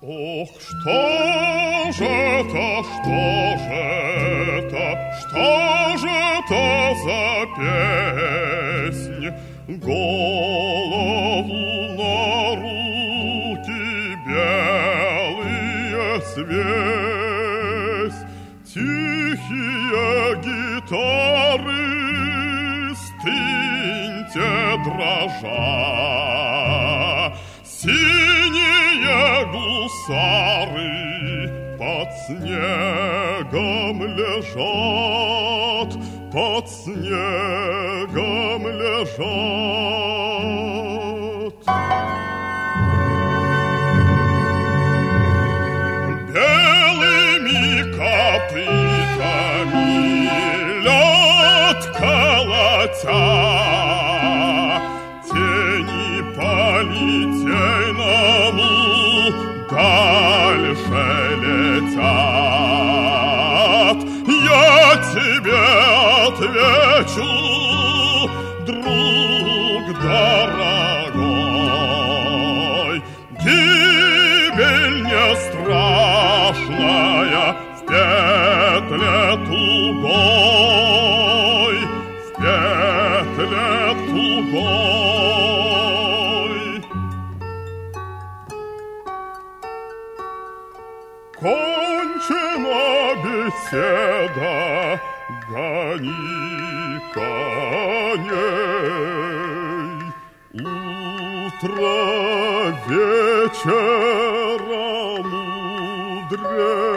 Ох, что же это, за песнь? Голову на руки белые свесь, тихие гитары стыньте дрожа, синие гусары под снегом лежат, под снегом лежат. Белыми копытами лед колотя, тени по литейному дальше летят. Я тебе отвечу, друг дорогой, гибель не страшная в петле тугой, в петле тугой. Кончена беседа, гони коней. Утро вечера мудрее.